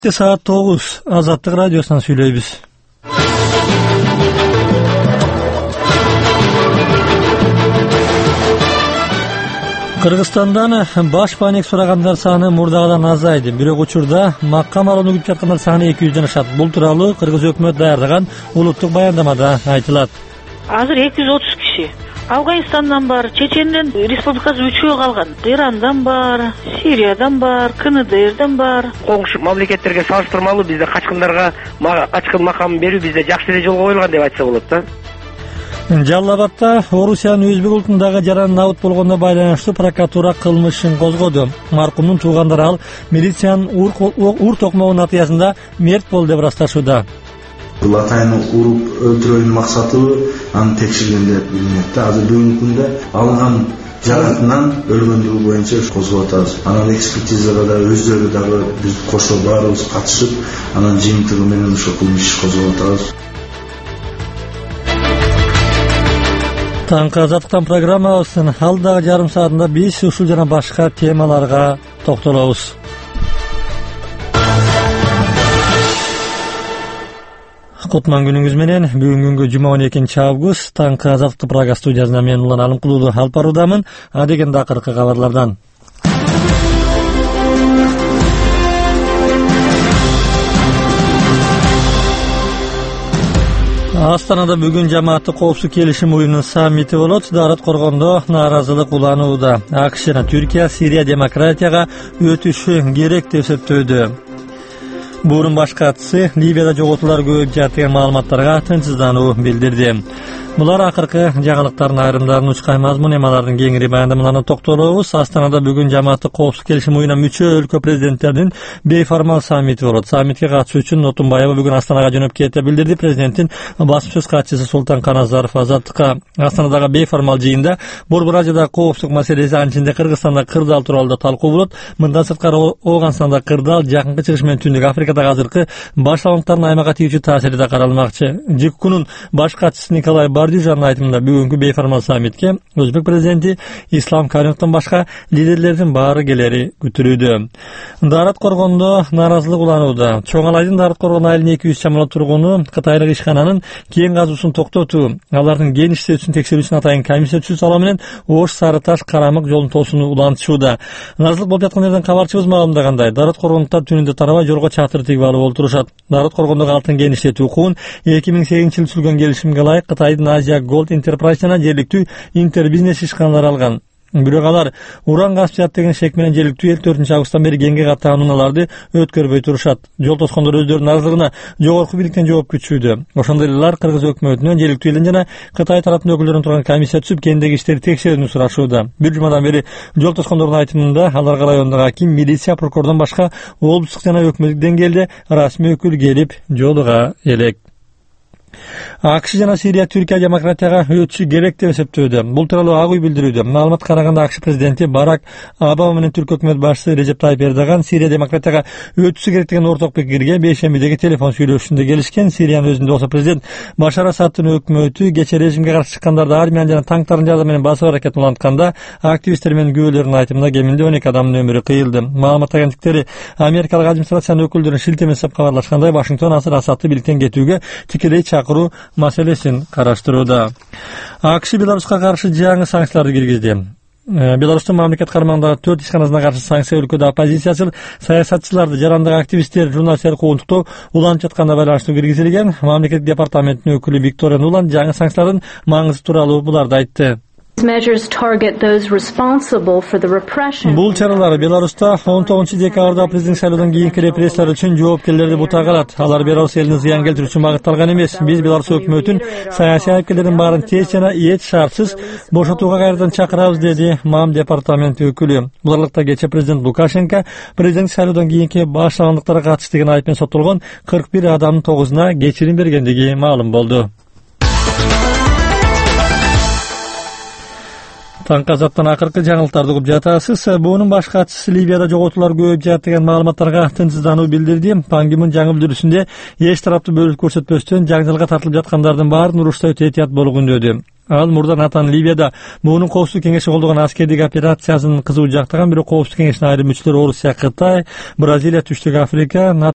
Saat 9 Azatlık Radyosu'ndan söyleyiniz. Kırgızstan'dan baş panik soraganlar sаны murdagadan azaydı. Bирок учурда маккам алууну күтүп жаткандар саны 200дөн ашат. Бул тууралуу Кыргыз өкмөтү даярдаган улуттук баяндамада айтылат. Азыр 230 киши Афганистандан бар, Чеченден республикасы үчөө калган. Ирандан бар, Сириядан бар, КНДРдан бар. Коңшу мамлекеттерге салыштырмалуу бизде качкындарга качкын макамын берүү бизде жакшы эле жолго коюлган деп айтса болот да. Жалал Абадта Орусиянын өзбек улутундагы жаран набыт болгонуна байланыштуу прокуратура кылмышын козгоду. Маркумдун туугандары ал милициянын ур токмогунун натыйжасында мерт болду деп ырасташууда. Латайны уруп өлтүрүүнүн максаты аны текшерген деп билинет. Азыр бүгүнкү күндө алынган жаракатынан өлгөндүгү боюнча козгоп атабыз. Анан экспертизага да өздөрү дагы биз кошо баарыбыз катышып, анан жыйынтыгы менен ошол кылмыш иш козгоп атабыз. Таңкы Азаттыктан программабыздын алдагы жарым саатында биз ушул жана башка темаларга токтолобуз. Кутман күнүңүз менен. Бүгүнкү күнгө жума 12-август Таңкы Азаттык программа студиясында мен Улан Алымкулуу алып баруудамын. Адегенде акыркы кабарлардан. Астанада бүгүн жамааттык коопсуздук келишим уюмунун саммити болот. Дарат коргондо нааразылык уланууда. АКШ жана Түркия Сирия демократияга өтүшү керек деп эсептөөдө. Бурун баш катчысы Ливияда жоготуулар көбөйүп жатат деген маалыматтарга тынчсыздануу билдирди. Булар акыркы жаңылыктардын айрымдарын учкай мазмун эмалардын кеңири баяндамаларына токтолобуз. Астанада бүгүн жамааттык коопсуздук келишим уюмуна мүчө өлкө президенттеринин бейформал саммити болот. Саммитке катышуу үчүн Нотунбаева бүгүн Астанага жөнөп кетти деп билдирди президенттин басым сөз катчысы Султан Каназаров Азаттыкка. Астанадагы бейформал жыйында Борбор Азиядагы коопсуздук маселеси, анын ичинде Кыргызстанда кырдаал тууралуу да талкуу болот. Мындан сырткары Ооганстанда кырдаал, Жакынкы Чыгыш менен Түндүк Африкадагы азыркы башталгандардын аймакка тийүүчү таасири да каралмакчы. ЖККнун баш катчысы Николай Бардюжанын айтымында бүгүнкү бейформал саммитке Өзбек президенти Ислам Каримовдон башка лидерлердин баары келери күтүлүүдө. Дарат коргондо нааразылык уланууда. Чоңалайдын Дарат коргон айылынын 200 чамалуу тургуну Кытайлык ишкананын кен казуусун токтотуу, алардын кен иштөөсүн текшерүү үчүн атайын комиссия түзүү салуу менен Ош Сарыташ Карамык жолун тосууну улантышууда. Нааразылык болуп жаткан жерден кабарчыбыз маалымдагандай, Дарат коргондуктар түнүндө тарабай жолго чатыр тигип алып олтурушат. Дарат коргондогу алтын кен иштетүү укугун 2008-жылы түзүлгөн келишимге ылайык Кытайдын Азия Gold Enterprise жана жергиликтүү интербизнес ишканалары алган. Бирок алар уран каспият деген шек менен жергиликтүү 4 августтан бери кенге каттанууларды өткөрбөй турушат. Жол тоскондор өздөрүнүн наразылыгына жогорку бийликтен жооп күтүшүүдө. Ошондой эле алар Кыргыз өкмөтүнөн, жергиликтүү элден жана Кытай тараптын өкүлдөрүнөн турган комиссия түзүп, кендеги иштерди текшерүүнү сурашууда. Бир жумадан бери жол тоскондордун айтымында аларга райондогу аким, милиция, прокурордон башка облустук жана өкмөттүк деңгээлде расмий өкүл келип жолуга элек. АКШ жана Сирия Түркия демократияга өтүшү керек деп эсептөөдө. Бул тууралуу Ак үй билдирүүдө. Маалымат караганда АКШ президенти Барак Обама менен Түрк өкмөт башчысы Режеп Тайып Эрдоган Сирия демократияга өтүшү керек деген орток пикирге бейшембидеги телефон сүйлөшүүндө келишкен. Сириянын өзүндө болсо президент Башар Асадтын өкмөтү кече режимге каршы чыккандарды армиянын жана танктардын жардамы менен басып аракетин улантканда, активисттер менен күбөлөрдүн айтымында кеминде 12 адамдын өмүрү кыйылды. Маалымат агенттиктери Америкалык администрациянын өкүлдөрүн шилтеме жасап кабарлашкандай, Вашингтон азыр Асадты бийликтен кетүүгө тикелей чакыруу маселесин караштырууда. АКШ Беларуска каршы жаңы санкцияларды киргизди. Беларустун мамлекет кармагындагы 4 ишканасына каршы санкция өлкөдө оппозициячыл саясатчыларды, жарандык активисттер, журналисттер куугунтуктоо уланып жатканына байланыштуу киргизилген. Мамлекет департаментинин өкүлү Виктория Нулан жаңы санкциялардын маңызы тууралуу буларды айтты. Бул чаралар Беларуста 19-декабрда президент шайлоодон кийинки репрессиялар үчүн жоопкерлерди бутага алат. Алар Беларусь элине зыян келтирүү үчүн багытталган эмес. Биз Беларусь өкмөтүн саясий айыпкерлердин баарын тез жана эч шартсыз бошотууга кайрадан чакырабыз, деди МАМ департаменти өкүлү. Буларлыкта кече президент Лукашенко президент шайлоодон кийинки башталгандыктарга катыш деген айып менен соттолгон 41 адамдын 9-уна кечирим бергендиги маалым болду. Таңкы Азаттан акыркы жаңылыктарды угуп жатасыз. Буунун баш катчысы Ливияда жоготуулар көбөйүп жатат деген маалыматтарга тынчсыздануу билдирди. Пан Ги Мун жаңы билдирүүсүндө эч тараптуу бөлүп көрсөтпөстөн жаңжалга тартылып жаткандардын баарын урушта өтө этият болгон деді. Ал мурда Натан Ливияда буунун коопсуздук кеңеши колдогон аскердик операциясын кызуу жактаган, бирок коопсуздук кеңешинин айрым мүчөлөрү Орусия, Кытай, Бразилия, Түштүк Африка,